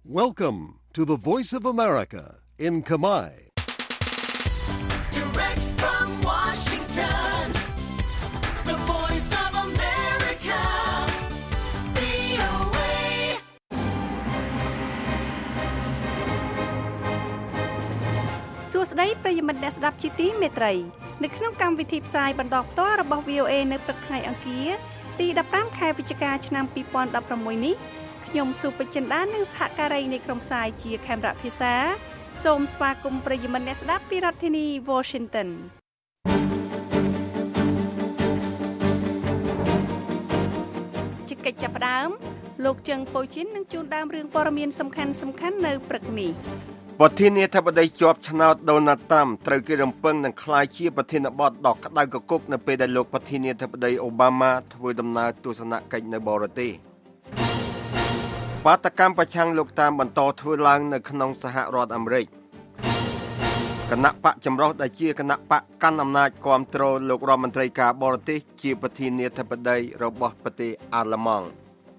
Welcome to the Voice of America in Khmer. Direct from Washington, the Voice of America, VOA. សួស្តីប្រិយមិត្តអ្នកស្ដាប់ជាទីមេត្រីនៅក្នុងកម្មវិធីផ្សាយបន្តផ្ទាល់របស់ VOA នៅព្រឹកថ្ងៃអង្គារទី15ខែវិច្ឆិកាឆ្នាំ2016នេះខ្ញុំសុពចិន្តានិងសហការីនៃក្រុមផ្សាយជាខេមរៈភាសាសូមស្វាគមន៍ប្រិយមិត្តអ្នកស្ដាប់ពីរដ្ឋធានី Washington ជាកិច្ចចាប់ផ្ដើមលោកជឹងប៉ូជីននឹងជូនដើមរឿងព័ត៌មានសំខាន់ៗនៅព្រឹកនេះប្រធានាធិបតីជាប់ឆ្នោតដូណាល់ត្រាំត្រូវគេរំពឹងនឹងក្លាយជាប្រធានបទដ៏ក្តៅគគុកនៅពេលដែលលោកប្រធានាធិបតីអូបាម៉ាធ្វើដំណើរទស្សនកិច្ចនៅបរទេសបាតកម្មប្រឆាំងលោកតាមបន្តធ្វើឡើងនៅក្នុងសហរដ្ឋអាមេរិកគណៈបកចម្រុះដែលជាគណៈបកកាន់អំណាចគាំទ្រលោករដ្ឋមន្ត្រីការបរទេសជាប្រធានាធិបតីរបស់ប្រទេសអាល្លឺម៉ង់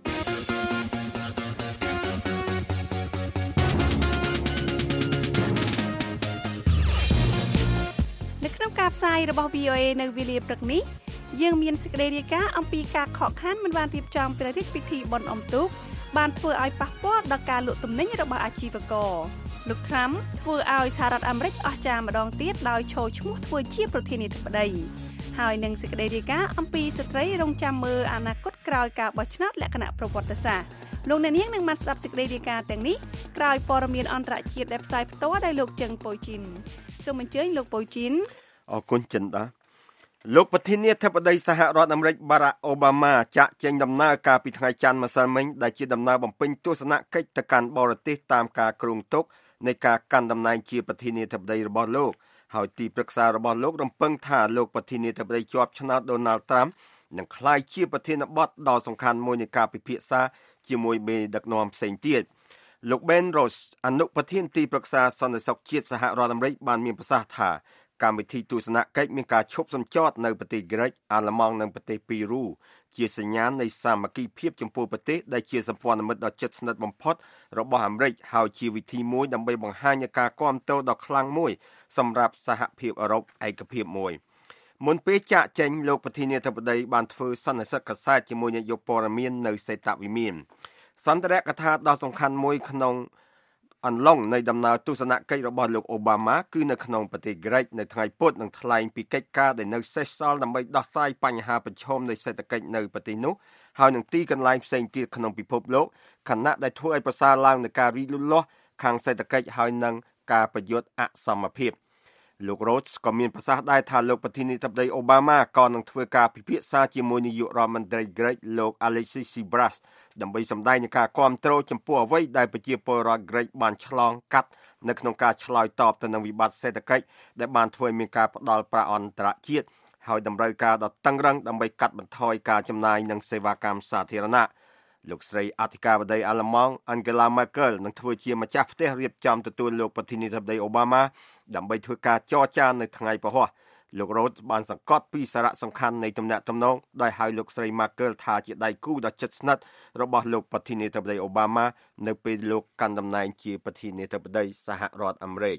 ការផ្សាយរបស់ VOA នៅវេលាព្រឹកនេះយើងមានសេចក្តីរាយការណ៍អំពីការខកខានមិនបានរៀបចំព្រះរាជពិធីបុណ្យអុំទូកបានធ្វើឲ្យប៉ះពាល់ដល់ការលក់ទំនិញរបស់អាជីវករលោក Trump ធ្វើឲ្យសហរដ្ឋអាមេរិកអស់ចាម្ដងទៀតដោយឈរឈ្មោះធ្វើជាប្រធានាធិបតីហើយនឹងសេចក្តីរាយការណ៍អំពីស្ត្រីរងចាំមើលអនាគតក្រោយការបោះឆ្នោតលក្ខណៈប្រវត្តិសាស្ត្រលោកអ្នកនាងនឹងបានស្ដាប់សេចក្តីរាយការណ៍ទាំងនេះក្រោយព័ត៌មានអន្តរជាតិដែលផ្សាយផ្ទាល់ដោយលោកជឹងប៉ូជីនសូមអញ្ជើញលោកប៉ូជីនអរគុណចិនដាលោកប្រធានាធិបតីសហរដ្ឋអាមេរិកបារ៉ាក់អូបាម៉ាចាក់ចេញដំណើរការពីថ្ងៃច័ន្ទម្សិលមិញដែលជាដំណើរបំពេញទស្សនកិច្ចទៅកាន់បរទេសតាមការគ្រោងទុកនៃការកាន់តំណែងជាប្រធានាធិបតីរបស់លោកហើយទីប្រឹក្សារបស់លោករំពឹងថាលោកប្រធានាធិបតីជាប់ឆ្នោតដូណាល់ត្រាំនឹងក្លាយជាប្រធានបទដ៏សំខាន់មួយនៃការពិភាក្សាជាមួយមេដឹកនាំផ្សេងទៀតលោក Ben Rhodes អនុប្រធានទីប្រឹក្សាសន្តិសុខជាតិសហរដ្ឋអាមេរិកបានមានប្រសាសន៍ថាកម្មវិធីទស្សនកិច្ចមានការឈប់សម្ចតនៅប្រទេសក្រិកអាល្លឺម៉ង់និងប្រទេសពីរូជាសញ្ញាណនៃសាមគ្គីភាពចំពោះប្រទេសដែលជាសម្ព័ន្ធមិត្តដ៏ជិតស្និទ្ធបំផុតរបស់អាមេរិកហើយជាវិធីមួយដើម្បីបង្ហាញការគាំទ្រដ៏ខ្លាំងមួយសម្រាប់សហភាពអឺរ៉ុបឯកភាពមួយមុនពេលចាកចេញលោកប្រធានាធិបតីបានធ្វើសន្និសីទកាសែតជាមួយនាយកព័ត៌មាននៅសេតវិមានសន្ទរកថាដ៏សំខាន់មួយក្នុងអន្លង់នៃដំណើរទស្សនកិច្ចរបស់លោកអូបាម៉ាគឺនៅក្នុងប្រទេសក្រិកនៅថ្ងៃពុធនឹងថ្លែងពីកិច្ចការដែលនៅសេសសល់ដើម្បីដោះស្រាយបញ្ហាប្រឈមនៃសេដ្ឋកិច្ចនៅប្រទេសនោះហើយនឹងទីកន្លែងផ្សេងទៀតក្នុងពិភពលោកខណៈដែលធ្វើឲ្យប្រសើរឡើងនៃការរីកលូតលាស់ខាងសេដ្ឋកិច្ចហើយនឹងការប្រយុទ្ធអសមភាពលោក Rhodes ក៏មានប្រសាសន៍ដែរថាលោកប្រធានាធិបតីអូបាម៉ាក៏នឹងធ្វើការពិភាក្សាជាមួយនាយករដ្ឋមន្ត្រីក្រិកលោក Alexis Tsipras ដើម្បីសម្ដែងនឹងការគាំទ្រចំពោះអ្វីដែលប្រជាពលរដ្ឋក្រិកបានឆ្លងកាត់នៅក្នុងការឆ្លើយតបទៅនឹងវិបត្តិសេដ្ឋកិច្ចដែលបានធ្វើឲ្យមានការផ្ដល់ប្រាក់អន្តរជាតិហើយតម្រូវការដ៏តឹងរ៉ឹងដើម្បីកាត់បន្ថយការចំណាយនិងសេវាកម្មសាធារណៈលោកស្រីអធិការបតីអាល្លឺម៉ង់ Angela Merkel នឹងធ្វើជាម្ចាស់ផ្ទះរៀបចំទទួលលោកប្រធានាធិបតីអូបាម៉ាដើម្បីធ្វើការចរចានៅថ្ងៃពហុលោក Rhodes បានសង្កត់ពីសារៈសំខាន់នៃទំនាក់ទំនងដោយហៅលោកស្រី Merkel ថាជាដៃគូដ៏ជិតស្និទ្ធរបស់លោកប្រធានាធិបតីអូបាម៉ានៅពេលលោកកាន់តំណែងជាប្រធានាធិបតីសហរដ្ឋអាមេរិក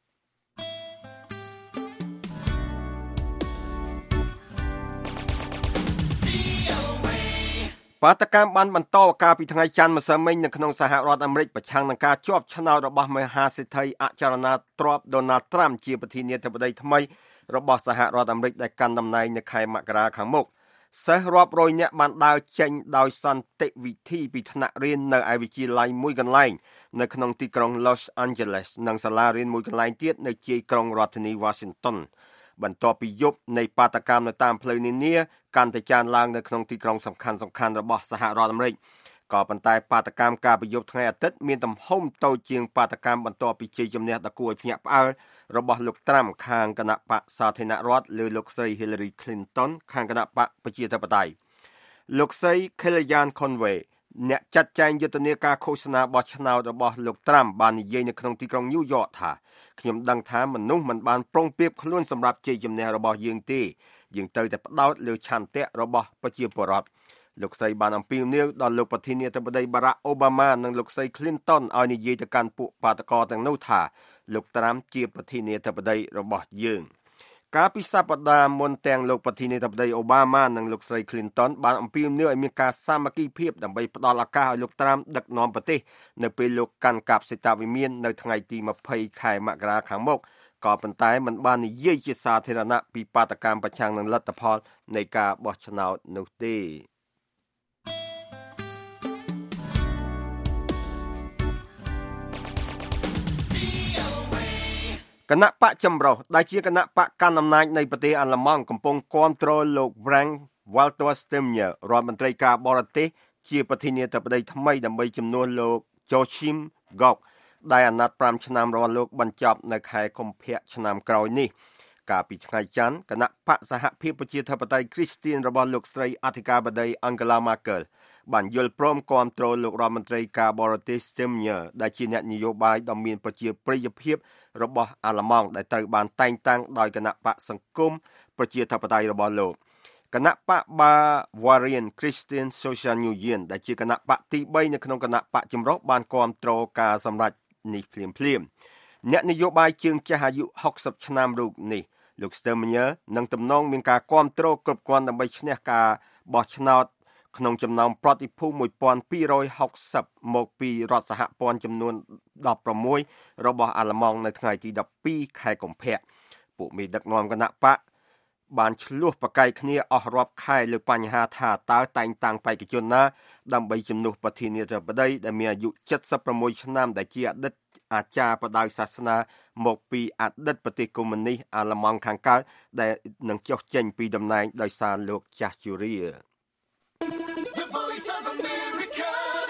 បាតកម្មបានបន្តការពីថ្ងៃច័ន្ទម្សិលមិញនៅក្នុងសហរដ្ឋអាមេរិកប្រឆាំងនឹងការជាប់ឆ្នោតរបស់មហាសេដ្ឋីអចលនទ្រព្យ Donald Trump ជាប្រធានាធិបតីថ្មីរបស់សហរដ្ឋអាមេរិកដែលកាន់តំណែងនៅខែមករាខាងមុខសិស្សរាប់រយនាក់បានដើរចេញដោយសន្តិវិធីពីថ្នាក់រៀននៅឯវិទ្យាល័យមួយកន្លែងនៅក្នុងទីក្រុង Los Angeles និងសាលារៀនមួយកន្លែងទៀតនៅជាយក្រុងរដ្ឋធានី Washingtonបន្ទាប់ពីយប់នៃបាតកម្មនៅតាមផ្លូវនានាកាន់តែចានឡើងនៅក្នុងទីក្រុងសំខាន់ៗរបស់សហរដ្ឋអាមេរិកក៏ប៉ុន្តែបាតកម្មការប្រយុទ្ធថ្ងៃអាទិត្យមានទំហំតូចជាងបាតកម្មបន្ទាប់ពីជ័យជំនះដ៏គួរឲ្យភ្ញាក់ផ្អើលរបស់លោកត្រាំខាងគណៈបកសាធារណរដ្ឋលើលោកស្រី Hillary Clinton ខាងគណៈបកប្រជាធិបតេយ្យលោកស្រី Kellyanne Conway អ្នកចាត់ចែងយុទ្ធនាការឃោសនាបោះឆ្នោតរបស់លោកត្រាំបាននិយាយនៅក្នុងទីក្រុងញូវយ៉កថាខ្ញុំដឹងថាមនុស្សមិនបានប្រុងប្រៀបខ្លួនសម្រាប់ជ័យជំនះរបស់យើងទេយើងត្រូវតែផ្ដោតលើឆន្ទៈរបស់ប្រជាពលរដ្ឋលោកស្រីបានអំពាវនាវដល់លោកប្រធានាធិបតី Barack Obama និងលោកស្រី Clinton ឲ្យនិយាយទៅកាន់ពួកបាតកោទាំងនោះថាលោកត្រាំជាប្រធានាធិបតីរបស់យើងកាលពីសប្តាហ៍មុនទាំងលោកប្រធានាធិបតី Obama និងលោកស្រី Clinton បានអំពាវនាវឲ្យមានការសាមគ្គីភាពដើម្បីផ្ដល់ឱកាសឲ្យលោកត្រាំដឹកនាំប្រទេសនៅពេលលោកកាន់កាប់សេតវិមាននៅថ្ងៃទី20ខែមករាខាងមុខក៏ប៉ុន្តែមិនបាននិយាយជាសាធារណៈពីបាតកម្មប្រឆាំងនឹងលទ្ធផលនៃការបោះឆ្នោតនោះទេគណៈបកចម្រុះដែលជាគណៈបកកាន់អំណាចនៃប្រទេសអាល្លឺម៉ង់កំពុងគាំទ្រលោក Frank-Walter Steinmeier រដ្ឋមន្ត្រីការបរទេសជាប្រធានាធិបតីថ្មីដើម្បីជំនួសលោក Joachim Gauck ដែលអាណត្តិ5ឆ្នាំរបស់លោកបញ្ចប់នៅខែកុម្ភៈឆ្នាំក្រោយនេះកាលពីថ្ងៃច័ន្ទគណៈបកសហភាពប្រជាធិបតេយ្យគ្រីស្ទៀនរបស់លោកស្រីអធិការបតី Angela Merkel បានយល់ព្រមគាំទ្រលោករដ្ឋមន្ត្រីការបរទេស Steinmeier ដែលជាអ្នកនយោបាយដ៏មានប្រជាប្រិយភាពរបស់អាល្លឺម៉ង់ដែលត្រូវបានតែងតាំងដោយគណៈបកសង្គមប្រជាធិបតេយ្យរបស់លោកគណៈបក Bavarian Christian Social Union ដែលជាគណៈបកទី3នៅក្នុងគណៈបកចម្រុះបានគាំទ្រការសម្រេចនេះភ្លាមអ្នកនយោបាយជើងចាស់អាយុ60ឆ្នាំរូបនេះលោក Steinmeier នឹងទំនងមានការគាំទ្រគ្រប់គ្រាន់ដើម្បីឈ្នះការបោះឆ្នោតក្នុងចំណោមប្រតិភូ1260មកពីរដ្ឋសហព័ន្ធចំនួន16របស់អាល្លឺម៉ង់នៅថ្ងៃទី12ខែកុម្ភៈពួកមេដឹកនាំគណៈបកបានឆ្លោះប្រកែកគ្នាអស់រាប់ខែលើបញ្ហាថាតើតែងតាំងបេក្ខជនណាដើម្បីជំនួសប្រធានាធិបតីដែលមានអាយុ76ឆ្នាំដែលជាអតីតអាចារ្យបដៅសាសនាមកពីអតីតប្រទេសកុម្មុយនីសអាល្លឺម៉ង់ខាងកើតដែលនឹងចុះចេញពីតំណែងដោយសារលោកចាស់ជរា The Voice of America,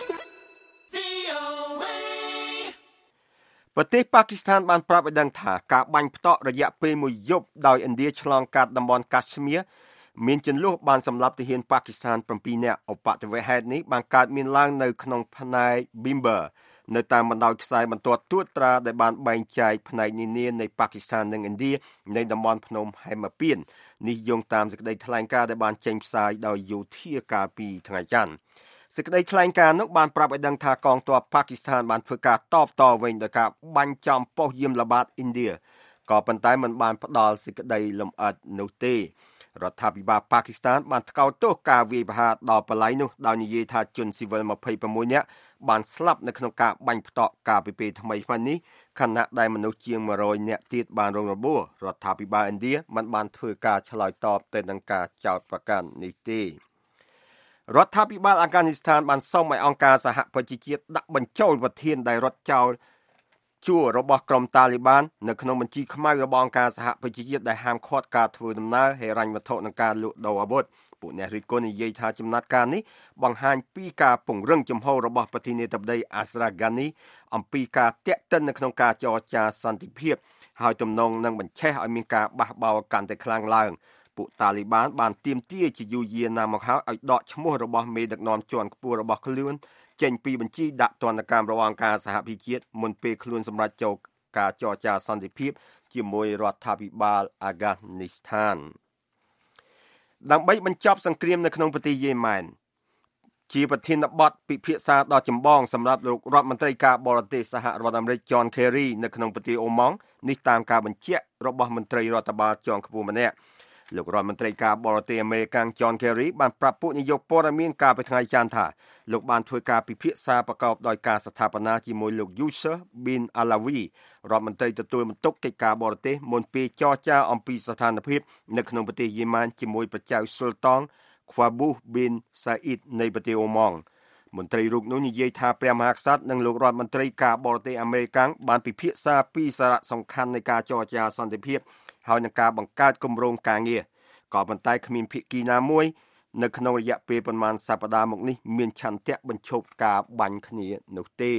VOA. ប្រទេសប៉ាគីស្ថានបានប្រាប់ឲ្យដឹងថាការបាញ់ផ្តក់រយៈពេលមួយយប់ដោយឥណ្ឌាឆ្លងកាត់តំបន់កាស្មៀរមានចន្លោះបានសម្លាប់ទាហានប៉ាគីស្ថាន7នាក់ឧបទ្ទវហេតុនេះបានកើតមានឡើងនៅក្នុងផ្នែក Bimber នៅតាមបណ្ដោយខ្សែបន្ទាត់ត្រួតត្រាដែលបានបែងចែកផ្នែកនានានៃប៉ាគីស្ថាននិងឥណ្ឌានៃតំបន់ភ្នំហេមពៀននេះយោងតាមសេចក្តីថ្លែងការណ៍ដែលបានចេញផ្សាយដោយយោធាកាលពីថ្ងៃច័ន្ទសេចក្តីថ្លែងការណ៍នោះបានប្រាប់ឲ្យដឹងថាកងទ័ពប៉ាគីស្ថានបានធ្វើការតបតវិញដោយការបាញ់ចំប៉ុស្តិ៍យាមល្បាតឥណ្ឌាក៏ប៉ុន្តែមិនបានផ្ដល់សេចក្តីលម្អិតនោះទេរដ្ឋាភិបាលប៉ាគីស្ថានបានថ្កោលទោសការវាយប្រហារដល់បល្ល័យនោះដោយនិយាយថាជនស៊ីវិល26នាក់បានស្លាប់នៅក្នុងការបាញ់ផ្តក់កាលពីពេលថ្មីៗនេះខណៈដែលមនុស្សជាង100នាក់ទៀតបានរងរបួសរដ្ឋាភិបាលឥណ្ឌាមិនបានធ្វើការឆ្លើយតបទៅនឹងការចោទប្រកាន់នេះទេរដ្ឋាភិបាលអាហ្វហ្គានីស្ថានបានសុំឲ្យអង្គការសហប្រជាជាតិដាក់បញ្ចូលប្រធានដែលរត់ចោលជួររបស់ក្រុមតាលីបាននៅក្នុងបញ្ជីខ្មៅរបស់អង្គការសហប្រជាជាតិដែលហាមឃាត់ការធ្វើដំណើរហិរញ្ញវត្ថុនិងការលក់ដូរអាវុធពួកអ្នករិះគន់និយាយថាចំណាត់ការនេះបង្ហាញពីការពង្រឹងជំហររបស់ប្រធានាធិបតី Ashraf Ghani អំពីការតាក់ទិននៅក្នុងការចរចាសន្តិភាពហើយទំនងនឹងបញ្ឆេះឲ្យមានការបះបោរកាន់តែខ្លាំងឡើងពួកតាលីបានបានទាមទារជាយូរយារណាស់មកហើយឲ្យដកឈ្មោះរបស់មេដឹកនាំជាន់ខ្ពស់របស់ខ្លួនចេញពីបញ្ជីដាក់ទណ្ឌកម្មរបស់អង្គការសហប្រជាជាតិមុនពេលខ្លួនសម្រេចចូលការចរចាសន្តិភាពជាមួយរដ្ឋាភិបាលអាហ្វហ្គានីស្ថានដើម្បីបញ្ចប់សង្គ្រាមនៅក្នុងប្រទេសយេម៉ែនជាប្រធានបទពិភាក្សាដ៏ចម្បងសម្រាប់លោករដ្ឋមន្ត្រីការបរទេសសហរដ្ឋអាមេរិក John Kerry នៅក្នុងប្រទេសអូម៉ង់នេះតាមការបញ្ជាក់របស់មន្ត្រីរដ្ឋបាលជាន់ខ្ពស់ម្នាក់លោករដ្ឋមន្ត្រីការបរទេសអាមេរិក John Kerry បានប្រាប់ពួកនាយកព័ត៌មានកាលពីថ្ងៃច័ន្ទថាលោកបានធ្វើការពិភាក្សាប្រកបដោយការស្ថាបនាជាមួយលោក Yusuf bin Alawi រដ្ឋមន្ត្រីទទួលបន្ទុកកិច្ចការបរទេសមុនពេលចរចាអំពីស្ថានភាពនៅក្នុងប្រទេសយេម៉ែនជាមួយព្រះចៅស៊ុលតន Qaboos bin Said នៃប្រទេសអូម៉ង់មន្ត្រីរូបនោះនិយាយថាព្រះមហាក្សត្រនិងលោករដ្ឋមន្ត្រីការបរទេសអាមេរិកបានពិភាក្សាពីសារៈសំខាន់នៃការចរចាសន្តិភាពហើយនឹងការបង្កើតគម្រោងការងារក៏ប៉ុន្តែគ្មានភាគីណាមួយនៅក្នុងរយៈពេលប្រមាណសប្តាហ៍មកនេះមានឆន្ទៈបញ្ឈប់ការបាញ់គ្នានោះទេ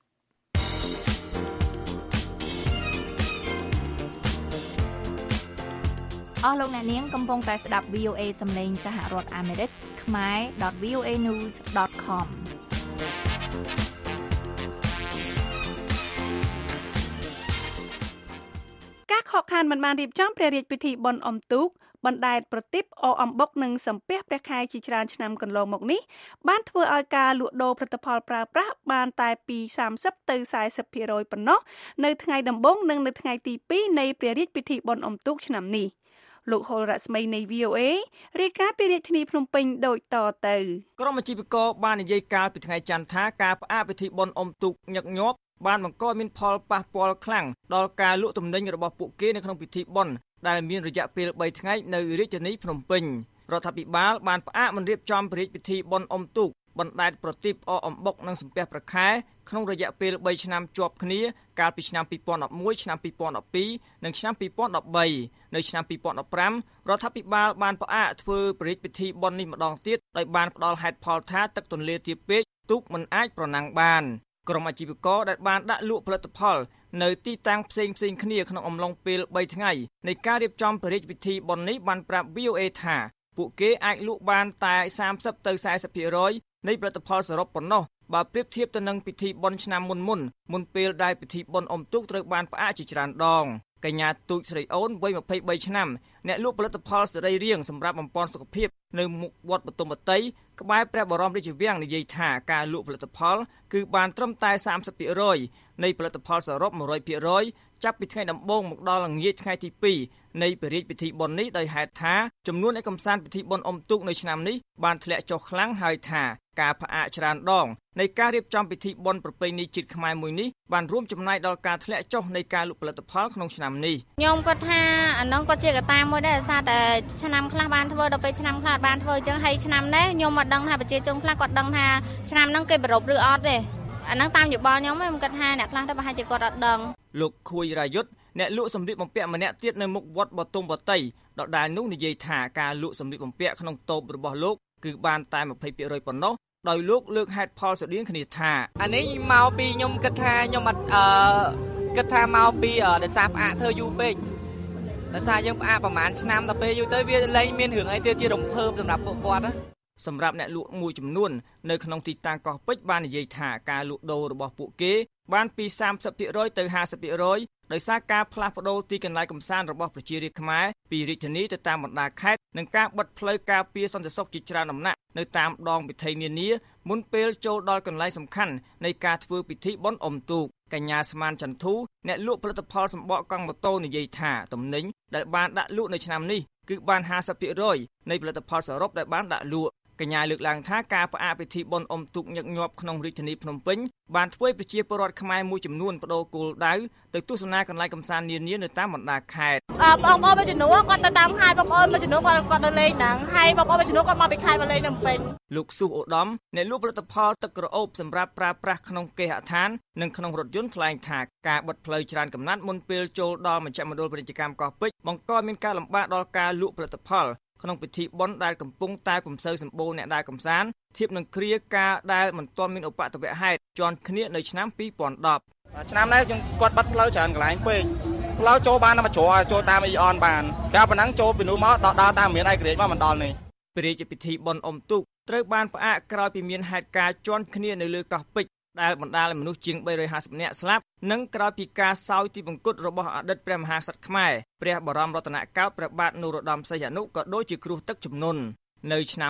អស់លោកអ្នកនាងកំពុងតែស្ដាប់ VOA សំឡេងសហរដ្ឋអាមេរិកខ្មែរ .voanews.com ការខកខានមិនបានរៀបចំព្រះរាជពិធីបុណ្យអុំទូកបណ្ដែតប្រទីបអអំបុកនិងសំពះព្រះខែជាច្រើនឆ្នាំកន្លងមកនេះបានធ្វើឲ្យការលក់ដូរផលិតផលប្រើប្រាស់បានតែពី30ទៅ 40% ប៉ុណ្ណោះនៅថ្ងៃដំបូងនិងនៅថ្ងៃទី2នៃព្រះរាជពិធីបុណ្យអុំទូកឆ្នាំនេះលោកហុលរស្មីនៃ VOA រាយការណ៍ពីរាជធានីភ្នំពេញដូចតទៅក្រុមអាជីវករបាននិយាយកាលពីថ្ងៃច័ន្ទថាការផ្អាកពិធីបុណ្យអុំទូកញឹកញាប់បានបង្កមានផលប៉ះពាល់ខ្លាំងដល់ការលក់ទំនិញរបស់ពួកគេនៅក្នុងពិធីបុណ្យដែលមានរយៈពេល3ថ្ងៃនៅរាជធានីភ្នំពេញរដ្ឋាភិបាលបានផ្អាកមិនរៀបចំព្រះរាជពិធីបុណ្យអុំទូកបណ្ដែតប្រទីបអអំបុកនិងសំពះព្រះខែក្នុងរយៈពេល3ឆ្នាំជាប់គ្នាកាលពីឆ្នាំ2011ឆ្នាំ2012និងឆ្នាំ2013នៅឆ្នាំ2015រដ្ឋាភិបាលបានផ្អាកធ្វើព្រះរាជពិធីបុណ្យនេះម្ដងទៀតដោយបានផ្ដល់ហេតុផលថាទឹកទន្លេទាបពេកទូកមិនអាចប្រណាំងបានក្រុមអាជីវករដែលបានដាក់លក់ផលិតផលនៅទីតាំងផ្សេងគ្នាក្នុងអំឡុងពេល3ថ្ងៃនៃការរៀបចំព្រះរាជពិធីបុណ្យនេះបានប្រាប់ VOA ថាពួកគេអាចលក់បានតែ30ទៅ 40% នៃផលិតផលសរុបប៉ុណ្ណោះបើប្រៀបធៀបទៅនឹងពិធីបុណ្យឆ្នាំមុនពេលដែលពិធីបុណ្យអុំទូកត្រូវបានផ្អាកជាច្រើនដងកញ្ញាទូចស្រីអូនវ័យ23ឆ្នាំអ្នកលក់ផលិតផលសរីរាង្គសម្រាប់បំពេញសុខភាពនៅមុខវត្តបទុមវត្តីក្បែរព្រះបរមរាជវាំងនិយាយថាការលក់ផលិតផលគឺបានត្រឹមតែ 30% នៃផលិតផលសរុប 100% ចាប់ពីថ្ងៃដំបូងមកដល់ល្ងាចថ្ងៃទី2នៃព្រះរាជពិធីបុណ្យនេះដោយហេតុថាចំនួនអ្នកកំសាន្តពិធីបុណ្យអុំទូកនៅឆ្នាំនេះបានធ្លាក់ចុះខ្លាំងហើយថាការផ្អាកច្រើនដងនៃការរៀបចំពិធីបុណ្យប្រពៃណីជាតិខ្មែរមួយនេះបានរួមចំណែកដល់ការធ្លាក់ចុះនៃការលក់ផលិតផលក្នុងឆ្នាំនេះខ្ញុំគាត់ថាអានោះគាត់ជាកត្តាមួយដែរដោយសារតែឆ្នាំខ្លះបានធ្វើដល់ពេលឆ្នាំខ្លះបានធ្វើអញ្ចឹងហើយឆ្នាំនេះខ្ញុំមកដឹងថាប្រជាជនខ្លះគាត់ដឹងថាឆ្នាំហ្នឹងគេប្ររពឬអត់ទេអាហ្នឹងតាមយោបល់ខ្ញុំខ្ញុំគាត់ថាអ្នកខ្លះទៅប្រហែលជាគាត់អត់ដឹងលោកខួយរាយុទ្ធអ្នកលក់សម្លៀកបំពាក់ម្នាក់ទៀតនៅមុខវត្តបទុមវត្តីដដែលនោះនិយាយថាការលក់សម្លៀកបំពាក់ក្នុងតូបរបស់លោកគឺបានតែ 20% ប៉ុណ្ណោះដោយលោកលើកហេតុផលស្តៀងគ្នាថាអានេះមកពីខ្ញុំគិតថាខ្ញុំអត់គិតថាមកពីដោយសារផ្អាកធ្វើយូរពេកដោយសារយើងផ្អាកប្រហែលឆ្នាំដល់ពេលយូរទៅវាលែងមានរឿងអីទៀតជារំភើបសម្រាប់ពួកគាត់ណាសម្រាប់អ្នកលក់មួយចំនួននៅក្នុងទីតាំងកោះពេជ្របាននិយាយថាការលក់ដូររបស់ពួកគេបានពី 30% ទៅ 50% ដោយសារការផ្លាស់ប្ដូរទីកន្លែងកំសាន្តរបស់ប្រជារាស្ត្រខ្មែរពីរាជធានីទៅតាមបណ្ដាខេត្តនិងការបិទផ្លូវការពារសន្តិសុខជាច្រើនដំណាក់នៅតាមដងវិថីនានាមុនពេលចូលដល់កន្លែងសំខាន់នៃការធ្វើពិធីបុណ្យអុំទូកកញ្ញាស្មានចន្ទធូអ្នកលក់ផលិតផលសម្បកកង់ម៉ូតូនិយាយថាទំនិញដែលបានដាក់លក់នៅឆ្នាំនេះគឺបាន 50% នៃផលិតផលសរុបដែលបានដាក់លក់កញ្ញាលើកឡើងថាការផ្អាកពិធីបុណ្យអុំទូកញឹកញាប់ក្នុងរាជធានីភ្នំពេញបានធ្វើឲ្យប្រជាពលរដ្ឋខ្មែរមួយចំនួនប្តូរគោលដៅទៅទស្សនាកន្លែងកម្សាន្តនានានៅតាមបណ្ដាខេត្តបងប្អូនមួយចំនួនគាត់ទៅតាមខេត្តបងប្អូនមួយចំនួនគាត់ទៅលេងហ្នឹងហើយបងប្អូនមួយចំនួនគាត់មកពីខេត្តមកលេងនៅភ្នំពេញលោកស៊ូអូដាមអ្នកលក់ផលិតផលទឹកក្រអូបសម្រាប់ប្រើប្រាស់ក្នុងគេហដ្ឋាននិងក្នុងរថយន្តថ្លែងថាការបិទផ្លូវច្រើនកំណាត់មុនពេលចូលដល់មជ្ឈមណ្ឌលពាណិជ្ជកម្មកោះពេជ្របង្កមានការលំបាកដល់ការលក់ផលិតផលក្នុងពិធីបុណ្យដែលកំពុងតែពុំសូវសម្បូរអ្នកដើរកម្សាន្តធៀបនឹងគ្រាការដែលមិនទាន់មានឧបទ្ទវហេតុជាន់គ្នានៅឆ្នាំ2010 ឆ្នាំនេះគាត់បាត់ផ្លូវច្រើនកន្លែងពេកផ្លូវចូលបានតែមកជ្រោចូលតាមអ៊ីអនបានកាលប៉ុណ្ណឹងចូលពីនោះមកដល់តាមមានឯករាជ្យមកមិនដល់នេះព្រះរាជពិធីបុណ្យអុំទូកត្រូវបានផ្អាកក្រោយពីមានហេតុការណ៍ជាន់គ្នានៅលើកោះពេជ្រដែលបណ្ដាលឲ្យមនុស្សជាង350នាក់ស្លាប់និងក្រោយពីការសោយទីវង្គតរបស់អតីតព្រះមហាក្សត្រខ្មែរព្រះបរមរតនកោដ្ឋព្រះបាទនរោត្តមសីហនុក៏ដូចជាគ្រោះទឹកជំនន់នៅឆ្នាំ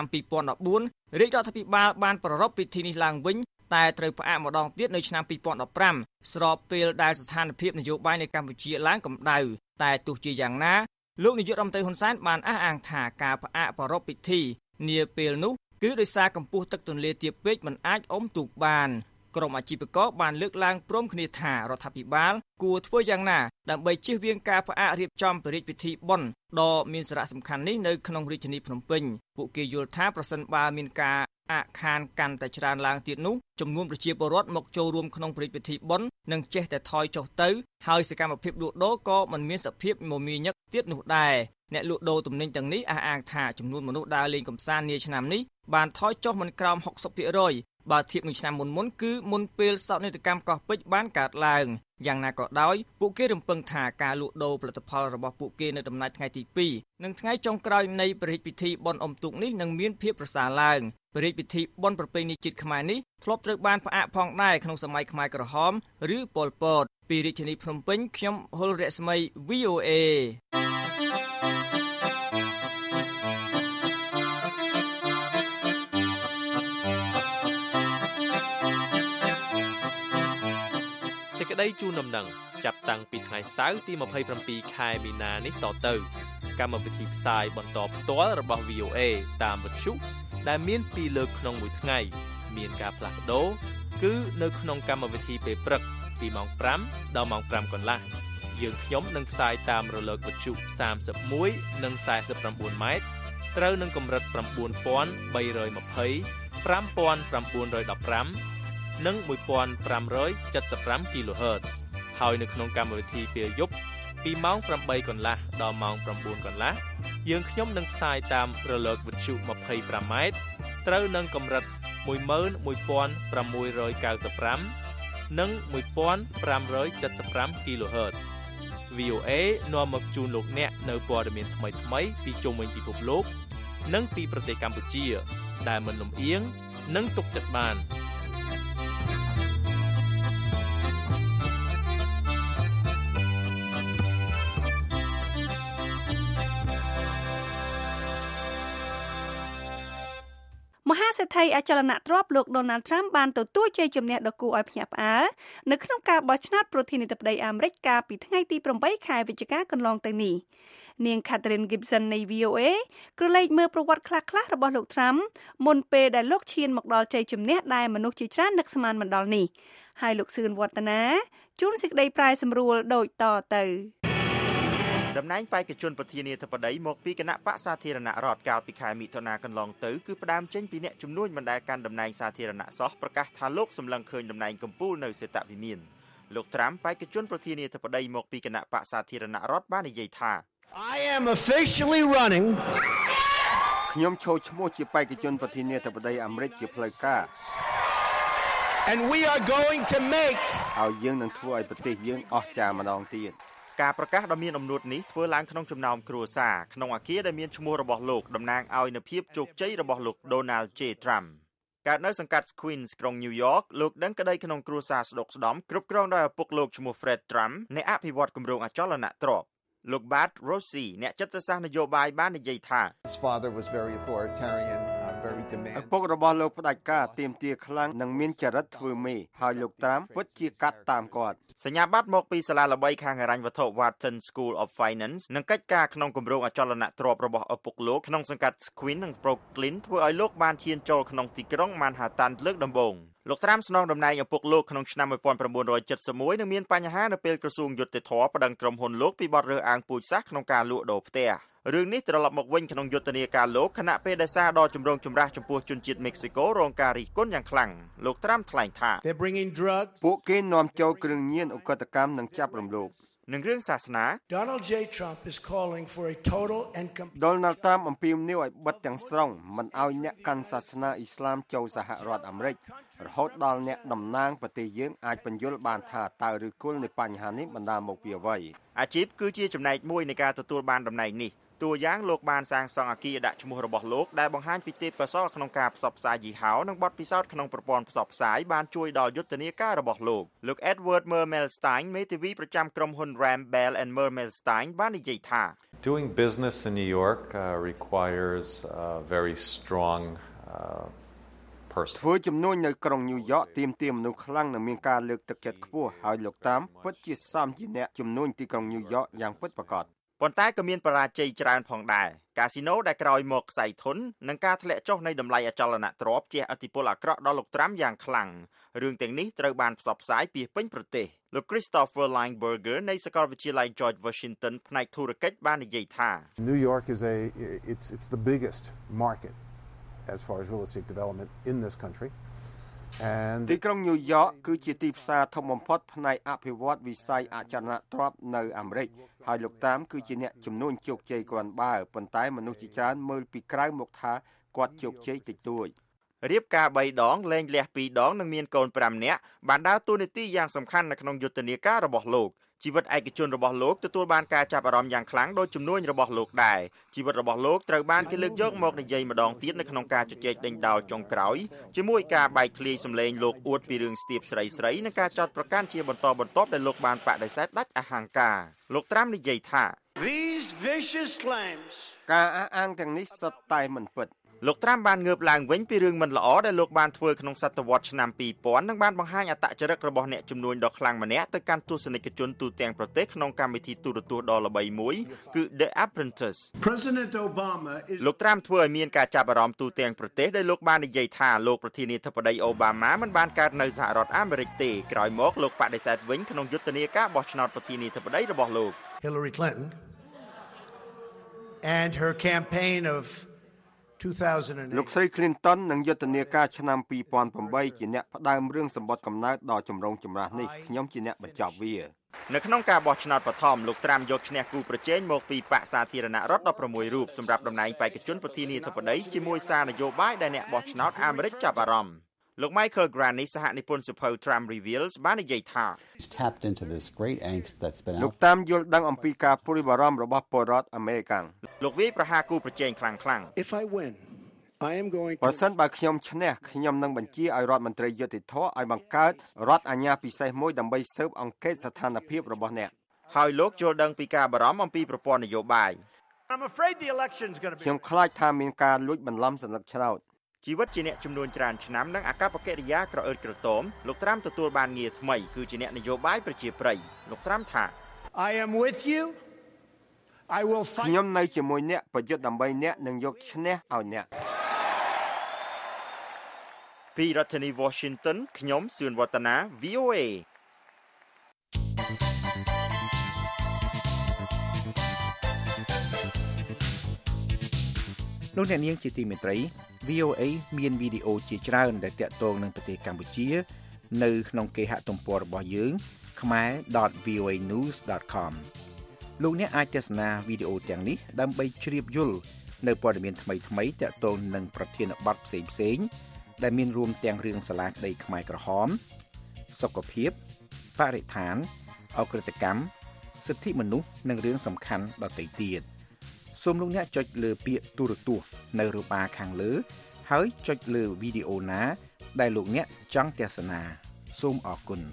2014រាជរដ្ឋាភិបាលបានប្រារព្ធពិធីនេះឡើងវិញតែត្រូវផ្អាកម្ដងទៀតនៅឆ្នាំ2015ស្របពេលដែលស្ថានភាពនយោបាយនៅកម្ពុជាឡើងកម្ដៅតែទោះជាយ៉ាងណាលោកនាយករដ្ឋមន្ត្រីហ៊ុនសែនបានអះអាងថាការផ្អាកប្រារព្ធពិធីនាពេលនោះគឺដោយសារកម្ពស់ទឹកទន្លេទាបពេកមិនអាចអុំទូកបានក្រុមអាជីវករបានលើកឡើងព្រមគ្នាថារដ្ឋាភិបាលគួរធ្វើយ៉ាងណាដើម្បីជៀសវាងការផ្អាករៀបចំព្រះរាជពិធីបុណ្យដ៏មានសារៈសំខាន់នេះនៅក្នុងរាជធានីភ្នំពេញពួកគេយល់ថាប្រសិនបើមានការអាក់ខានកាន់តែច្រើនឡើងទៀតនោះចំនួនប្រជាពលរដ្ឋមកចូលរួមក្នុងព្រះរាជពិធីបុណ្យនឹងចេះតែថយចុះទៅហើយសកម្មភាពលក់ដូរក៏មិនមានសភាពមមាញឹកទៀតនោះដែរអ្នកលក់ដូរទំនិញទាំងនេះអះអាងថាចំនួនមនុស្សដើរលេងកម្សាន្តនាឆ្នាំនេះបានថយចុះមិនក្រោម 60% បើធៀបនឹងឆ្នាំមុនគឺមុនពេលសោកនាដកម្មកោះពេជ្របានកើតឡើងយ៉ាងណាក៏ដោយពួកគេរំពឹងថាការលក់ដូរផលិតផលរបស់ពួកគេនៅដំណាច់ថ្ងៃទី2និងថ្ងៃចុងក្រោយនៃព្រះរាជពិធីបុណ្យអុំទូកនេះនឹងមានភាពប្រសើរឡើងព្រះរាជពិធីបុណ្យប្រពៃណីជាតិខ្មែរនេះធ្លាប់ត្រូវបានផ្អាកផងដែរក្នុងសម័យខ្មែរក្រហមឬប៉ុលពតពីរាជធានីភ្នំពេញខ្ញុំហុលរស្មី VOA សេចក្តីជូនដំណឹងចាប់តាំងពីថ្ងៃសៅរ៍ទី27ខែមីនានេះតទៅកម្មវិធីផ្សាយបន្តផ្ទាល់របស់ VOA តាមវិទ្យុដែលមាន2លើកក្នុងមួយថ្ងៃមានការផ្លាស់ប្ដូរគឺនៅក្នុងកម្មវិធីពេលព្រឹកពីម៉ោង5ដល់ម៉ោង5កន្លះយើងខ្ញុំនឹងផ្សាយតាមរលកវិទ្យុ31និង49ម៉ែត្រត្រូវនឹងកម្រិត9320 5915 និង1575 kHz ហើយនៅក្នុងកម្មវិធីពេលយប់ពីម៉ោង8កន្លះដល់ម៉ោង9កន្លះយើងខ្ញុំនឹងផ្សាយតាមរលកវិទ្យុ25ម៉ែត្រត្រូវនឹងកម្រិត11695 និង1575 kHz VOA នាំមកជូនលោកអ្នកនៅព័ត៌មានថ្មីៗពីជុំវិញពិភពលោកនិងពីប្រទេសកម្ពុជាដែលមិនលំអៀងនិងទុកចិត្តបានមហាសេដ្ឋីអចលនទ្រព្យលោក Donald Trump បានទទួលជ័យជំនះដ៏គួរឲ្យភ្ញាក់ផ្អើលនៅក្នុងការបោះឆ្នោតប្រធានាធិបតីអាមេរិកកាលពីថ្ងៃទី8ខែវិច្ឆិកាកន្លងទៅនេះនាង Catherine Gibson នៃ VOA ក្រឡេកមើលប្រវត្តិខ្លះៗរបស់លោក Trump មុនពេលដែលលោកឈានមកដល់ជ័យជំនះដែលមនុស្សជាច្រើននឹកស្មានមិនដល់នេះហើយលោកសឿនវឌ្ឍនាជួនសេចក្តីប្រែសម្រួលដូចតទៅតំណែងបេក្ខជនប្រធានាធិបតីមកពីគណៈបក្សសាធារណរដ្ឋកាលពីខែមិថុនាកន្លងទៅគឺផ្ដើមចេញពីអ្នកជំនួញមិនដែលកាន់តំណែងសាធារណៈសោះប្រកាសថាលោកសម្លឹងឃើញតំណែងកំពូលនៅសេតវិមានលោកត្រាំបេក្ខជនប្រធានាធិបតីមកពីគណៈបក្សសាធារណរដ្ឋបាននិយាយថា I am officially running ខ្ញុំចូលឈ្មោះជាបេក្ខជនប្រធានាធិបតីអាមេរិកជាផ្លូវការ and we are going to make ហើយយើងនឹងធ្វើឲ្យប្រទេសយើងអស្ចារ្យម្ដងទៀតការប្រកាសដ៏មានអំណួតនេះធ្វើឡើងក្នុងចំណោមគ្រួសារក្នុងអគារដែលមានឈ្មោះរបស់លោកតំណាងឲ្យនូវភាពជោគជ័យរបស់លោក Donald J. Trump កើតនៅសង្កាត់ Queens ក្រុង New York លោកដឹងក្តីក្នុងគ្រួសារស្ដុកស្ដំគ្រប់គ្រងដោយឪពុកលោកឈ្មោះ Fred Trump អ្នកអភិវឌ្ឍគម្រោងអចលនទ្រព្យលោក Bart Rossi អ្នកចិត្តសាស្ត្រនយោបាយបាននិយាយថា His father was very authoritarian, very demanding. ឪពុករបស់លោកផ្ដាច់ការទាមទារខ្លាំងនិងមានចរិតធ្វើមេហើយលោកត្រាំពិតជាកាត់តាមគាត់សញ្ញាបត្រមកពីសាលាល្បីខាងហិរញ្ញវត្ថុ Wharton School of Finance និងកិច្ចការក្នុងគម្រោងអចលនទ្រព្យរបស់ឪពុកលោកក្នុងសង្កាត់ Queens និង Brooklyn ធ្វើឲ្យលោកបានឈានចូលក្នុងទីក្រុង Manhattan លើកដំបូងលោកត្រាំស្នងតំណែងឪពុកលោកក្នុងឆ្នាំ1971និងមានបញ្ហានៅពេលក្រសួងយុត្តិធម៌ប្តឹងក្រុមហ៊ុនលោកពីបទរើសអើងពូជសាសន៍ក្នុងការលក់ដូរផ្ទះរឿងនេះត្រឡប់មកវិញក្នុងយុទ្ធនាការលោកខណៈពេលដែលសារដ៏ចម្រូងចម្រាសចំពោះជនជាតិមិចស៊ីកូរងការរិះគន់យ៉ាងខ្លាំងលោកត្រាំថ្លែងថាពួកគេនាំចូលគ្រឿងញៀនឧក្រិដ្ឋកម្មនិងចាប់រំលោភនឹងរឿងសាសនា Donald J. Trump is calling for a total and Donald Trump អំពាវនាវឲ្យបិទទាំងស្រុងមិនឲ្យអ្នកកាន់សាសនាអ៊ីស្លាមចូលសហរដ្ឋអាមេរិករហូតដល់អ្នកតំណាងប្រទេសយើងអាចបញ្យល់បានថាតើឫសគល់នៃបញ្ហានេះបណ្ដាលមកពីអ្វីអាជីពគឺជាចំណែកមួយនៃការទទួលបានតំណែងនេះតួយ៉ាងលោកបានសាងសង់អគារដាក់ឈ្មោះរបស់លោកដែលបង្ហាញពីទេពកោសល្យក្នុងការផ្សព្វផ្សាយយីហោនិងបទពិសោធន៍ក្នុងប្រព័ន្ធផ្សព្វផ្សាយបានជួយដល់យុទ្ធនាការរបស់លោក Edward Mermelstein មេធាវីប្រចាំក្រុមហ៊ុន Ram Bell and Mermelstein បាននិយាយថា Doing business in New York requires a very strong person ធ្វើជំនួញនៅក្រុង New York ទាមទារមនុស្សខ្លាំងនិងមានការលើកទឹកចិត្តខ្ពស់ហើយលោកត្រាំពិតជាសមជាអ្នកជំនួញទីក្រុង New York យ៉ាងពិតប្រាកដប៉ុន្តែក៏មានបរាជ័យច្រើនផងដែរកាស៊ីណូដែលក្រោយមកខ្សែធននិងការធ្លាក់ចុះនៃតម្លៃអចលនទ្រព្យជះឥទ្ធិពលអាក្រក់ដល់លោកត្រាំយ៉ាងខ្លាំងរឿងទាំងនេះត្រូវបានផ្សព្វផ្សាយពីពេញប្រទេសលោក Christopher Lineberger នៃសាកលវិទ្យាល័យ George Washington ផ្នែកធុរកិច្ចបាននិយាយថា New York is it's the biggest market as far as real estate development in this country ទីក្រុង New York គឺជាទីផ្សារធំបំផុតផ្នែកអភិវឌ្ឍវិស័យអចលនទ្រព្យនៅអាមេរិកហើយលោកតាមគឺជាអ្នកជំនួញជោគជ័យគ្រាន់បើប៉ុន្តែមនុស្សជាច្រើនមើលពីក្រៅមកថាគាត់ជោគជ័យតិចតួចរៀបការ3ដងលែងលះ2ដងនិងមានកូន5នាក់បានដើរតួនាទីយ៉ាងសំខាន់នៅក្នុងយុទ្ធនាការរបស់លោកជីវិតឯកជនរបស់លោកទទួលបានការចាប់អារម្មណ៍យ៉ាងខ្លាំងដោយជំនួញរបស់លោកដែរជីវិតរបស់លោកត្រូវបានគេលើកយកមកនិយាយម្ដងទៀតនៅក្នុងការជជែកដេញដោលចុងក្រោយជាមួយការបែកធ្លាយសម្លេងលោកអួតពីរឿងស្ទាបស្រីនិងការចោទប្រកាន់ជាបន្តបន្ទាប់ដែលលោកបានបដិសេធដាច់អហង្ការលោកត្រាំនិយាយថា These vicious claims ការអះអាងទាំងនេះសុទ្ធតែមិនពិតលោកត្រាំបានងើបឡើងវិញពីរឿងមិនល្អដែលលោកបានធ្វើក្នុងសតវត្សឆ្នាំ2000និងបានបង្ហាញអត្តចរិតរបស់អ្នកជំនួញដ៏ខ្លាំងម្នាក់ទៅកាន់ទស្សនិកជនទូទាំងប្រទេសក្នុងកម្មវិធីទូរទស្សន៍ដ៏ល្បីមួយគឺ The Apprentice លោកត្រាំធ្វើឲ្យមានការចាប់អារម្មណ៍ទូទាំងប្រទេសដោយលោកបាននិយាយថាលោកប្រធានាធិបតីអូបាម៉ាមិនបានកើតនៅសហរដ្ឋអាមេរិកទេក្រោយមកលោកបដិសេធវិញក្នុងយុទ្ធនាការបោះឆ្នោតប្រធានាធិបតីរបស់លោក Hillary Clinton and her campaign of 2008 លោកស្រី Clinton នឹងយុទ្ធនាការឆ្នាំ2008ជាអ្នកផ្ដើមរឿងសម្បត្តិកំណើតដ៏ចម្រូងចម្រាសនេះខ្ញុំជាអ្នកបញ្ចប់វានៅក្នុងការបោះឆ្នោតបឋមលោកត្រាំយកឈ្នះគូប្រជែងមកពីបកសាធារណរដ្ឋ16រូបសម្រាប់តំណែងបេក្ខជនប្រធានាធិបតីជាមួយសារនយោបាយដែលអ្នកបោះឆ្នោតអាមេរិកចាប់អារម្មណ៍លោក Michael Graney សហនិពន្ធសៀវភៅ Trump Reveals បាននិយាយថាលោកតាមយល់ដឹងអំពីការព្រួយបារម្ភរបស់ពលរដ្ឋអាមេរិកាំងលោកវាយប្រហារគូប្រជែងខ្លាំងៗ If I win I am going to បើសិនបើខ្ញុំឈ្នះខ្ញុំនឹងបញ្ជាឲ្យរដ្ឋមន្ត្រីយុតិធធឲ្យបង្កើតរដ្ឋអាជ្ញាពិសេសមួយដើម្បីស៊ើបអង្កេតស្ថានភាពរបស់អ្នកហើយលោកយល់ដឹងពីការបារម្ភអំពីប្រព័ន្ធនយោបាយ I'm afraid the election's going to be ខ្ញុំខ្លាចថាមានការលួចបន្លំសន្លឹកឆ្នោតជីវិតជាអ្នកចំនួនច្រើនឆ្នាំនិងអកប្បកិរិយាក្រអឺតក្រទមលោកត្រាំទទួលបានងារថ្មីគឺជាអ្នកនយោបាយប្រជាប្រិយលោកត្រាំថា I am with you I will fight ខ្ញុំនៅជាមួយអ្នកប្រយុទ្ធដើម្បីអ្នកនឹងយកឈ្នះឲ្យអ្នកពីរដ្ឋធានី Washington ខ្ញុំសឿនវឌ្ឍនា VOA លោកអ្នកនាងជាទីមេត្រី VOA មានវីដេអូជាច្រើនដែលទាក់ទងនឹងប្រទេសកម្ពុជានៅក្នុងគេហទំព័ររបស់យើង khmer.voanews.com លោកអ្នកអាចទស្សនាវីដេអូទាំងនេះដើម្បីជ្រាបយល់នៅព័ត៌មានថ្មីៗទាក់ទងនឹងប្រធានបទផ្សេងៗដែលមានរួមទាំងរឿងសាលាក្តីខ្មែរក្រហមសុខភាពបរិស្ថានអក្រិតកម្មសិទ្ធិមនុស្សនិងរឿងសំខាន់ដទៃទៀតសូមលោកអ្នកចុចលើពាក្យទូរទស្សន៍នៅរបារខាងលើហើយចុចលើវីដេអូណាដែលលោកអ្នកចង់ទស្សនាសូមអរគុណ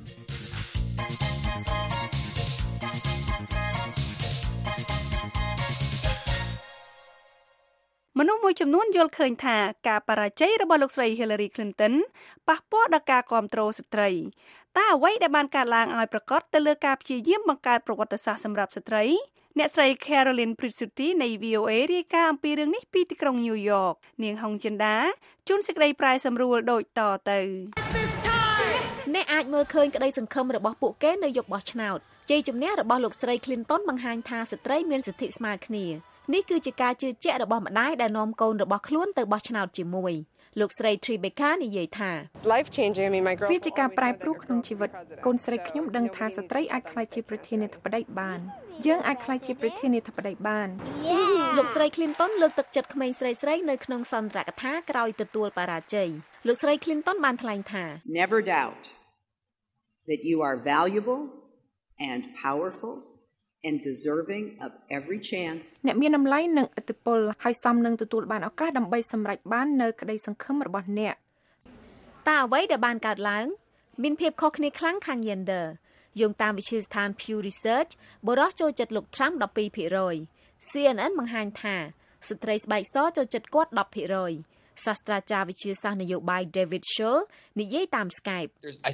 មនុស្សមួយចំនួនយល់ឃើញថាការបរាជ័យរបស់លោកស្រី Hillary Clinton ប៉ះពាល់ដល់ការគ្រប់គ្រងស្ត្រីតើអ្វីដែលបានកើតឡើងឲ្យប្រកាសទៅលើការព្យាយាមបង្កើតប្រវត្តិសាស្ត្រសម្រាប់ស្ត្រីអ្នកស្រី Caroline Pritsuti នៃ VOA រាយការណ៍អំពីរឿងនេះពីទីក្រុង New York នាងហុងចិន្តាជួនសេចក្តីប្រែសម្រួលដូចតទៅអ្នកអាចមើលឃើញក្តីសង្ឃឹមរបស់ពួកគេនៅយប់បោះឆ្នោតជ័យជំនះរបស់លោកស្រី Clinton បង្ហាញថាស្ត្រីមានសិទ្ធិស្មើគ្នានេះគឺជាការជឿជាក់របស់ម្ដាយដែលនាំកូនរបស់ខ្លួនទៅបោះឆ្នោតជាមួយលោកស្រី Tribeca និយាយថាវាជាការប្រែប្រួលក្នុងជីវិតកូនស្រីខ្ញុំដឹងថាស្ត្រីអាចក្លាយជាប្រធានាធិបតីបានយើងអាចក្លាយជាប្រធានាធិបតីបានលោកស្រី Clinton លើកទឹកចិត្តក្មេងស្រីៗនៅក្នុងសន្ទរកថាក្រោយទទួលបរាជ័យលោកស្រី Clinton បានថ្លែងថា Never doubt that you are valuable and powerful and deserving of every chance អ្នកមានតម្លៃនិងឥទ្ធិពលហើយសមនឹងទទួលបានឱកាសដើម្បីសម្រេចបាននៅក្តីសង្ឃឹមរបស់អ្នកតើអ្វីដែលបានកើតឡើងមានភាពខុសគ្នាខ្លាំងខាង gender យោងតាមវិទ្យាស្ថាន Pew Research បុរសចូលចិត្តលោក Trump 12% CNN បង្ហាញថាស្ត្រីស្បែកសចូលចិត្តគាត់ 10%សាស្ត្រាចារ្យវិទ្យាសាស្ត្រនយោបាយ David Scholl និយាយតាម Skype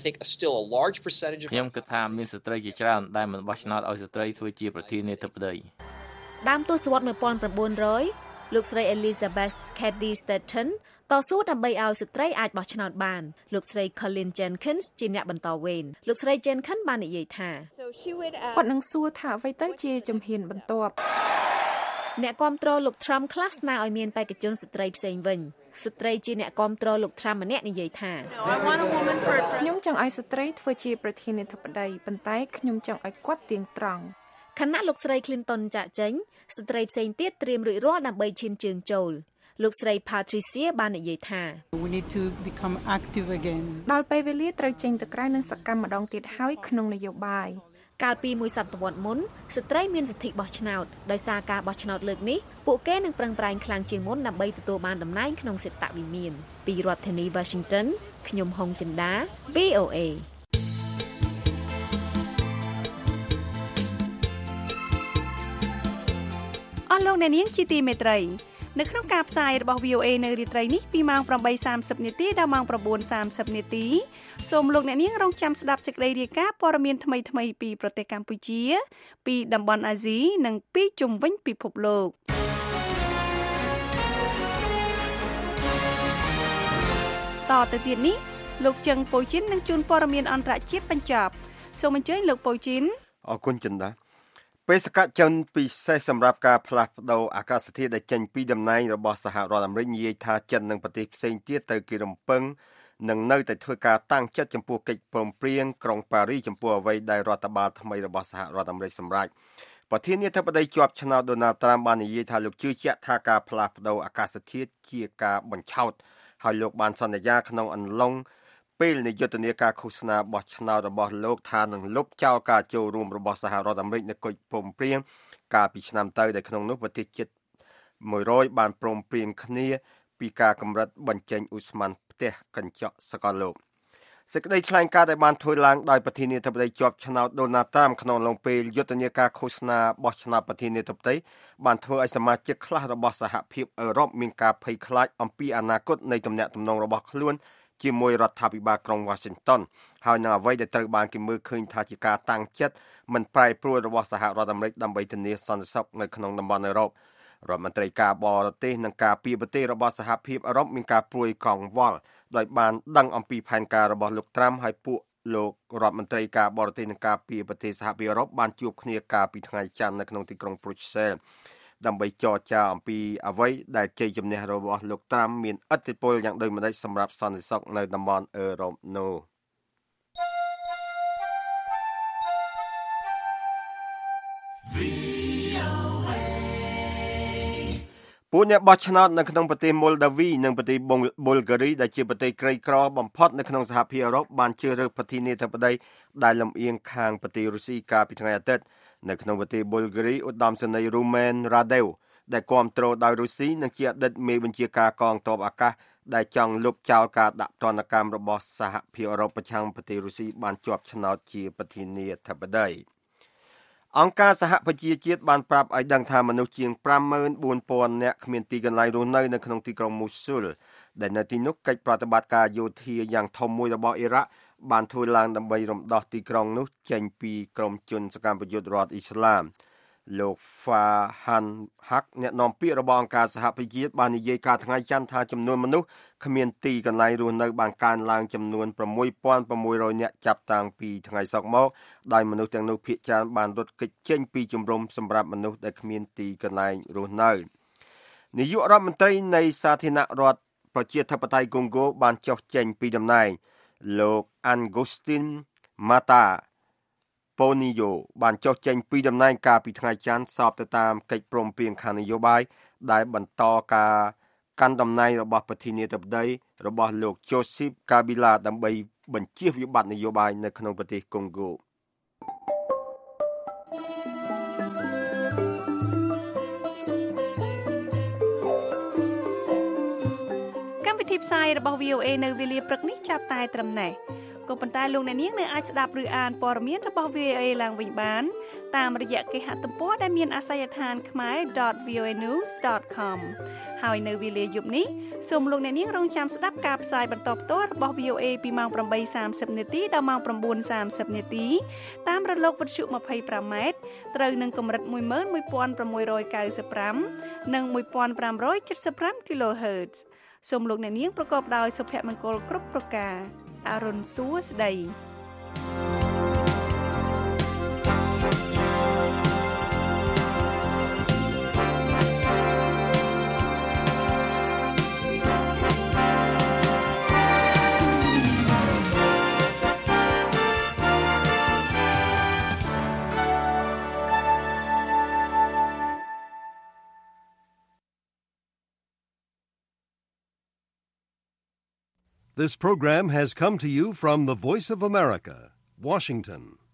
ខ្ញុំគិតថាមានស្ត្រីជាច្រើនដែលមិនបោះឆ្នោតឲ្យស្ត្រីធ្វើជាប្រធានាធិបតីដើមទសវត្សរ៍ 1900 លោកស្រី Elizabeth Cady Stanton តស៊ូដើម្បីឲ្យស្ត្រីអាចបោះឆ្នោតបានលោកស្រី Colin Jenkins ជាអ្នកបន្តវេនលោកស្រី Jenkins បាននិយាយថាគាត់នឹងសួរថាអ្វីទៅជាជំហានបន្ទាប់អ្នកគាំទ្រលោក Trump ខ្លះស្នើឲ្យមានបេក្ខជនស្ត្រីផ្សេងវិញស្ត្រីជាអ្នកគាំទ្រលោក Trump ម្នាក់និយាយថាខ្ញុំចង់ឲ្យស្ត្រីធ្វើជាប្រធានាធិបតីប៉ុន្តែខ្ញុំចង់ឲ្យគាត់ទៀងត្រង់ខណៈលោកស្រី Clinton ចាក់ចេញស្ត្រីផ្សេងទៀតត្រៀមរួចរាល់ដើម្បីឈានជើងចូលលោកស្រី Patricia បាននិយាយថា We need to become active again ដល់ពេលវេលាត្រូវចេញទៅក្រៅនិងសកម្មម្ដងទៀតហើយក្នុងនយោបាយកាលពីមួយសតវត្សរ៍មុនស្ត្រីមានសិទ្ធិបោះឆ្នោតដោយសារការបោះឆ្នោតលើកនេះពួកគេនឹងប្រឹងប្រែងខ្លាំងជាងមុនដើម្បីទទួលបានតំណែងក្នុងសិទ្ធិវិមានពីរដ្ឋធានី Washington ខ្ញុំហុងចិន្តា VOA អស់លោកអ្នកនាងជាទីមេត្រីនៅក្នុងការផ្សាយរបស់ VOA នៅរាត្រីនេះពីម៉ោង 8:30 នាទីដល់ម៉ោង 9:30 នាទីសូមលោកអ្នកនាងរងចាំស្ដាប់សេចក្តីរាយការណ៍ព័ត៌មានថ្មីៗពីប្រទេសកម្ពុជាពីតំបន់អាស៊ីនិងពីជុំវិញពិភពលោកតទៅទៀតនេះលោកជឹងប៉ូជីននឹងជួនព័ត៌មានអន្តរជាតិបញ្ចប់សូមអញ្ជើញលោកប៉ូជីនអរគុណចិន្តាបេសកជនពិសេសសម្រាប់ការផ្លាស់ប្តូរអាកាសធាតុដែលចេញពីតំណែងរបស់សហរដ្ឋអាមេរិកនិយាយថាចិននិងប្រទេសផ្សេងទៀតត្រូវគេរំពឹងនឹងនៅតែធ្វើការតាំងចិត្តចំពោះកិច្ចព្រមព្រៀងក្រុងប៉ារីសចំពោះអ្វីដែលរដ្ឋបាលថ្មីរបស់សហរដ្ឋអាមេរិកសម្រេចប្រធានាធិបតីជាប់ឆ្នោតដូណាល់ត្រាំបាននិយាយថាលោកជឿជាក់ថាការផ្លាស់ប្តូរអាកាសធាតុជាការបញ្ឆោតហើយលោកបានសន្យាក្នុងអំឡុងពេលនៃយុទ្ធនាការឃោសនាបោះឆ្នោតរបស់លោកថានឹងលុបចោលការចូលរួមរបស់សហរដ្ឋអាមេរិកនៅកិច្ចព្រមព្រៀងកាលពីឆ្នាំទៅដែលក្នុងនោះប្រទេសជិត100បានព្រមព្រៀងគ្នាពីការកម្រិតបញ្ចេញឧស្ម័នផ្ទះកញ្ចក់សកលលោកសេចក្តីថ្លែងការណ៍ដែលបានធ្វើឡើងដោយប្រធានាធិបតីជាប់ឆ្នោតដូណាល់ត្រាំក្នុងអំឡុងពេលយុទ្ធនាការឃោសនាបោះឆ្នោតប្រធានាធិបតីបានធ្វើឲ្យសមាជិកខ្លះរបស់សហភាពអឺរ៉ុបមានការភ័យខ្លាចអំពីអនាគតនៃទំនាក់ទំនងរបស់ខ្លួនជាមួយរដ្ឋាភិបាលក្រុង Washington ហើយនឹងអ្វីដែលត្រូវបានគេមើលឃើញថាជាការតាំងចិត្តមិនប្រែប្រួលរបស់សហរដ្ឋអាមេរិកដើម្បីធានាសន្តិសុខនៅក្នុងតំបន់អឺរ៉ុបរដ្ឋមន្ត្រីការបរទេសនិងការពារប្រទេសរបស់សហភាពអឺរ៉ុបមានការព្រួយកង្វល់ដោយបានដឹងអំពីផែនការរបស់លោកត្រាំហើយពួកលោករដ្ឋមន្ត្រីការបរទេសនិងការពារប្រទេសសហភាពអឺរ៉ុបបានជួបគ្នាកាលពីថ្ងៃច័ន្ទនៅក្នុងទីក្រុង Brussels ដើម្បីចរចាអំពីអ្វីដែលជ័យជំនះរបស់លោកត្រាំមានឥទ្ធិពលយ៉ាងដូចម្តេចសម្រាប់សន្តិសុខនៅតំបន់អឺរ៉ុបនោះពួកអ្នកបោះឆ្នោតនៅក្នុងប្រទេសម៉ុលដាវីនិងប្រទេសប៊ុលហ្គារីដែលជាប្រទេសក្រីក្របំផុតនៅក្នុងសហភាពអឺរ៉ុបបានជ្រើសរើសប្រធានាធិបតីដែលលំអៀងខាងប្រទេសរុស្ស៊ីកាលពីថ្ងៃអាទិត្យនៅក្នុងប្រទេសប៊ុលហ្គារីឧត្តមសេនីយ៍រូមែនរ៉ាដេវដែលគាំទ្រដោយរុស្ស៊ីនិងជាអតីតមេបញ្ជាការកងទ័ពអាកាសដែលចង់លុបចោលការដាក់ទណ្ឌកម្មរបស់សហភាពអឺរ៉ុបប្រឆាំងប្រទេសរុស្ស៊ីបានជាប់ឆ្នោតជាប្រធានាធិបតីអង្គការសហប្រជាជាតិបានប្រាប់ឲ្យដឹងថាមនុស្សជាង 54,000 នាក់គ្មានទីកន្លែងរស់នៅក្នុងទីក្រុងមូស៊ូលដែលនៅទីនោះកិច្ចប្រតិបត្តិការយោធាយ៉ាងធំមួយរបស់អ៊ីរ៉ាក់បានធ្វើឡើងដើម្បីរំដោះទីក្រុងនោះចេញពីក្រុមជនសកម្មប្រយុទ្ធរដ្ឋអ៊ីស្លាមលោក Farhan Haq អ្នកនាំពាក្យរបស់អង្គការសហប្រជាជាតិបាននិយាយកាលថ្ងៃច័ន្ទថាចំនួនមនុស្សគ្មានទីកន្លែងរស់នៅបានកើនឡើងចំនួន 6,600 នាក់ចាប់តាំងពីថ្ងៃសុក្រមកដោយមនុស្សទាំងនោះភាគច្រើនបានរត់គេចចេញពីជំរំសម្រាប់មនុស្សដែលគ្មានទីកន្លែងរស់នៅនាយករដ្ឋមន្ត្រីនៃសាធារណរដ្ឋប្រជាធិបតេយ្យកុងហ្គោបានចុះចេញពីតំណែងលោក Agustin Mata Ponyo បានចុះចេញពីតំណែងកាលពីថ្ងៃច័ន្ទស្របទៅតាមកិច្ចព្រមព្រៀងខាងនយោបាយដែលបន្តការកាន់តំណែងរបស់ប្រធានាធិបតីរបស់លោក Joseph Kabila ដើម្បីបញ្ជៀសវិបត្តិនយោបាយនៅក្នុងប្រទេសកុងហ្គោកម្មវិធីផ្សាយរបស់ VOA នៅវេលាព្រឹកនេះចាប់តែត្រឹមនេះក៏ប៉ុន្តែលោកអ្នកនាងនៅអាចស្ដាប់ឬអានព័ត៌មានរបស់ VOA ឡើងវិញបានតាមរយៈគេហទំព័រដែលមានអាសយដ្ឋាន khmer.voanews.com ហើយនៅវេលាយប់នេះសូមលោកអ្នកនាងរងចាំស្ដាប់ការផ្សាយបន្តផ្ទាល់របស់ VOA ពីម៉ោង 8:30 នាទីដល់ម៉ោង 9:30 នាទីតាមរលកវិទ្យុ 25m ត្រូវនឹងកម្រិត 11695 និង 1575 kHz សូមលោកអ្នកនាងប្រកបដោយសុភមង្គលគ្រប់ប្រការអរុនសួស្តី This program has come to you from the Voice of America, Washington.